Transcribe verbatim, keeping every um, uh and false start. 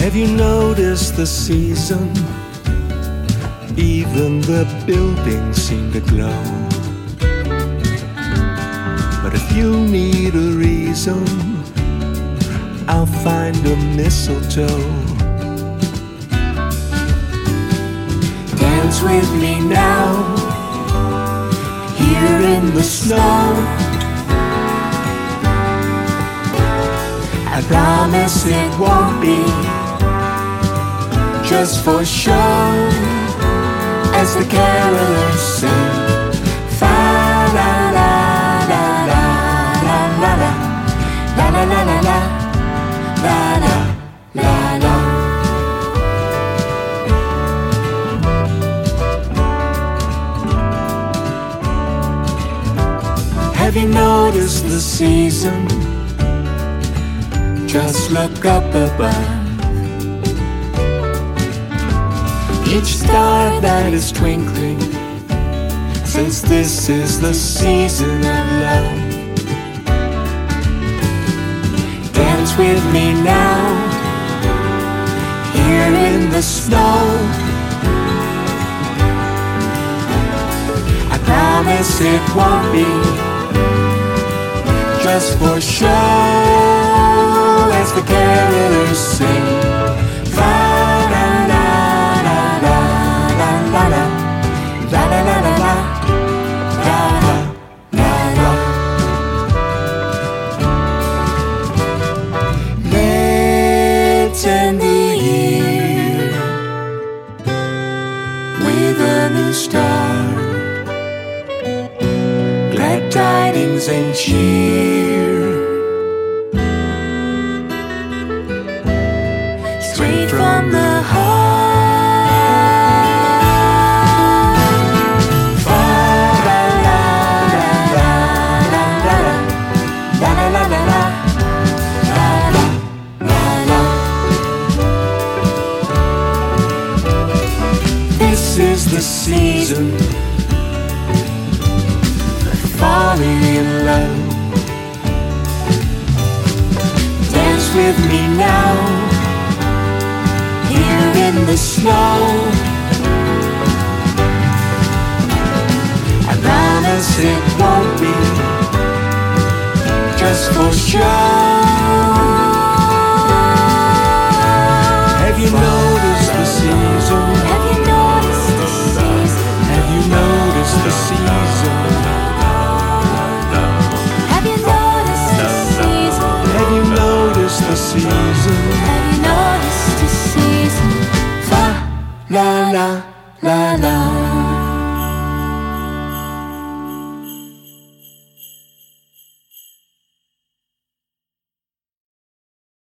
Have you noticed the season? Even the buildings seem to glow. But if you need a reason, I'll find a mistletoe. Dance with me now, here in the snow. I promise it won't be just for show, as the carolers sing. Fa la la la la la la la la la la la la la la la. Have you noticed the season? Just look up above. Each star that is twinkling says this is the season of love. Dance with me now, here in the snow. I promise it won't be just for show, as the carolers sing. Fa la la la la la la la la la la la la la la. Let's end the year with a new start. Glad tidings and cheer, straight from the heart. Fa la la la la la la la la la la la la la. This is the season for falling in love. Dance with me now, here in the snow. I promise it won't be just for show. Have you noticed the season? Have you noticed the season? Have you noticed the season? Have you noticed the season? Have you noticed the season? Have you noticed the season? Fa la la la la.